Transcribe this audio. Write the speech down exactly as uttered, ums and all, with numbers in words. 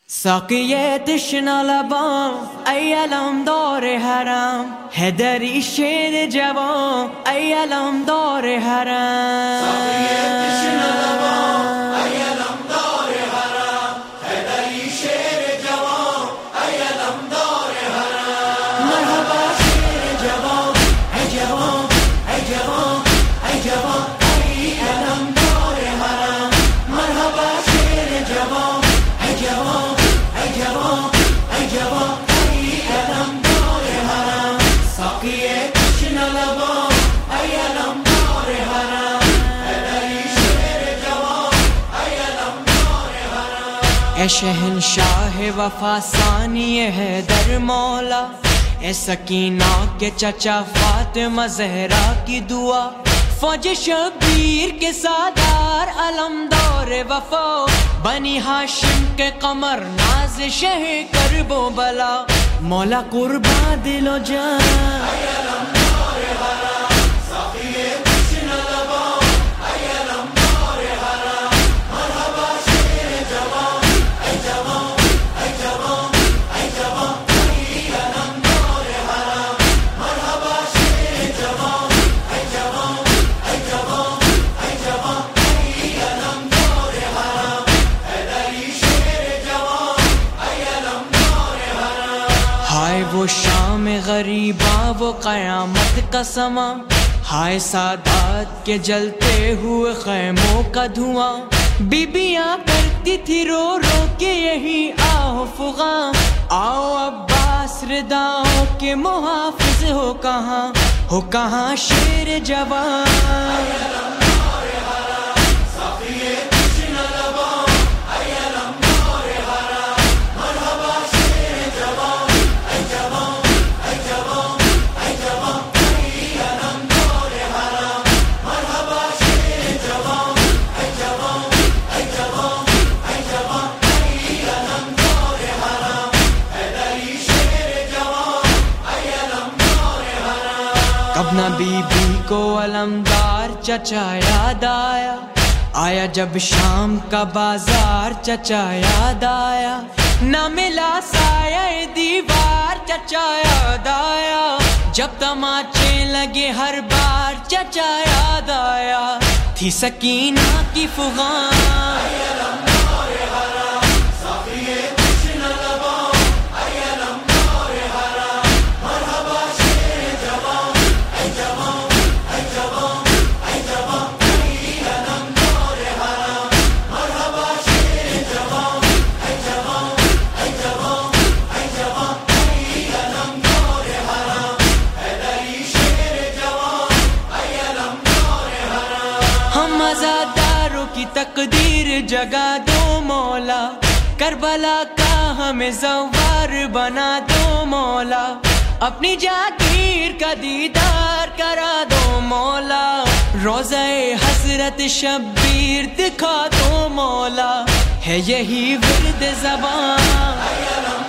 ساقی تشنه لبان ای علمدار حرم، هدری شیر جوان ای علمدار حرم. ساقی تشنه لبان ای علمدار حرم، هدری شیر جوان ای علمدار حرم. مرحبا شیر جوان ای جوان ای جوان ای جوان ای علمدار حرم. مرحبا شیر جوان ای جوان ای جوان ای جوان ای علمدار حرم. ساقی تشنه لبان ای علمدار حرم، هدری شیر جوان ای علمدار حرم. اے شہنشاہ وفا ثانی حیدر مولا، اے سکینہ کے چچا فاطمہ زہرا کی دعا، فوج شبیر کے سردار علمدار وفا، بنی ہاشم کے قمر ناز شہ کرب و بلا، مولا قربان دل و جان ای علمدار حرم. ساقی تشنه لبان ای علمدار حرم. مرحبا شیر جوان ای جوان ای جوان ای جوان ای علمدار حرم. مرحبا شیر جوان ای جوان ای جوان ای جوان ای علمدار حرم، هدری شیر جوان ای علمدار حرم. ہائے وہ شام غریباں وہ قیامت کا سما، ہائے سادات کے جلتے ہوئے خیموں کا دھواں، بیبیاں کرتی تھی رو رو کے یہی آہ فغاں، آؤ عباس رداؤں کے محافظ ہو کہاں، ہو کہاں شیر جوان. علمدار حرم. ساقی تشنه لبان ای علمدار حرم. مرحبا شیر جوان ای جوان ای جوان ای جوان ای علمدار حرم. مرحبا شیر جوان ای جوان ای جوان ای جوان ای علمدار حرم، هدری شیر جوان ای علمدار حرم. کب نہ بی بی کو علمدار چچا یاد آیا، آیا جب شام کا بازار چچا یاد آیا، نہ ملا سایہ دیوار چچا یاد آیا، جب تماچے لگے ہر بار چچا یاد آیا، تھی سکینہ کی فغاں. ای علمدار حرم. ساقی تشنه لبان ای علمدار حرم. مرحبا شیر جوان ای جوان ای جوان ای جوان ای علمدار حرم. مرحبا شیر جوان ای جوان ای جوان ای جوان ای علمدار حرم، هدری شیر جوان ای علمدار حرم. ہم عزاداروں کی تقدیر جگا دو مولا، کربلا کا ہمیں زوار بنا دو مولا، اپنی جاگیر کا دیدار کرا دو مولا، روضہ حضرت شبیر دکھا دو مولا، ہے یہی ورد زبان. ای علمدار